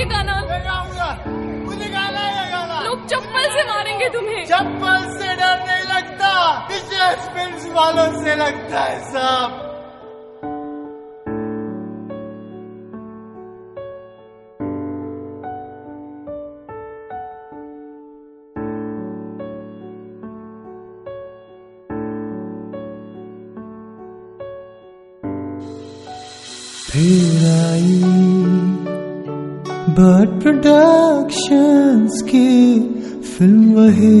गाना। मैं गाऊंगा, मुझे गाना है गाना। लोग चप्पल से मारेंगे तुम्हें। चप्पल से डर नहीं लगता, विशेष फिल्म्स वालों से लगता है सब। फिर आई बट प्रोडक्शंस की फिल्म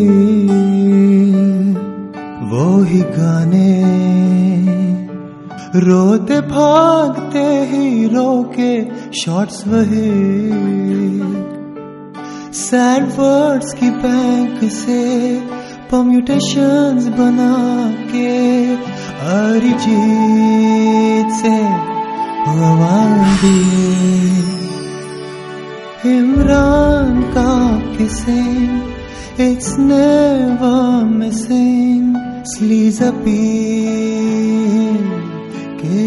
वो ही गाने, रोते भागते हीरो के शॉट्स वही, सैड वर्ड्स की बैंक से परम्यूटेशंस बना के अरिजीत से Imran ka kissing, it's never missing, sleaze appeal ke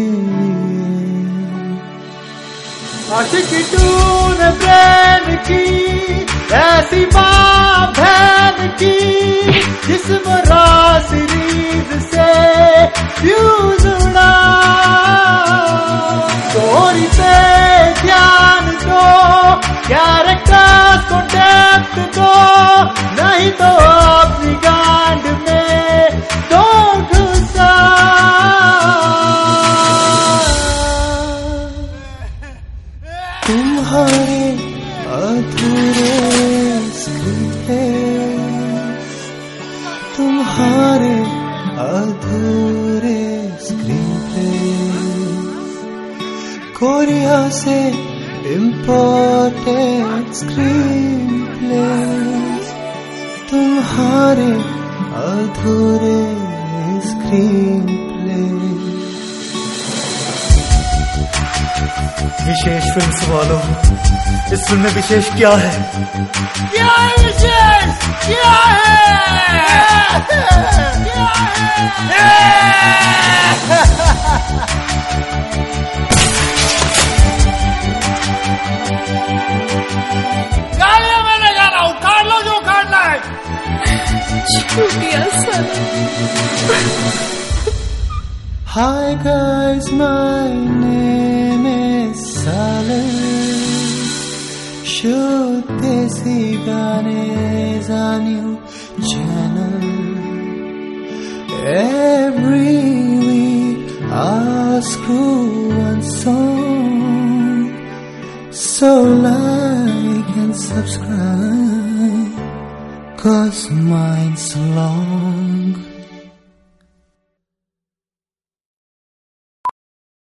आशिकी तूने प्रेम की ऐसी माँ बहन की जिस्म रासरीज से फ्यूज उड़ा, स्टोरी पे ध्यान दो, कैरेक्टर को डेप्थ दो, नहीं तो अपनी गांड में दो घुसा। तुम्हारे अधूरे स्क्रीन, तुम्हारे अधूरे स्क्रीन कोरिया से इम्पोर्टेड स्क्रीन प्लेस, तुम्हारे अधूरे स्क्रीन प्लेस। विशेष फिल्म्स वालों, इस फिल्म में विशेष क्या है? क्या है विशेष? क्या है? क्या है? गालियां मैंने गा रहा हूँ, काट लो जो काटना है। छूटिया sir. Hi guys, my name is Saleh. Shoot Desi Ganes on your channel. Every week I'll screw one song. So like and subscribe, 'cause mine's long.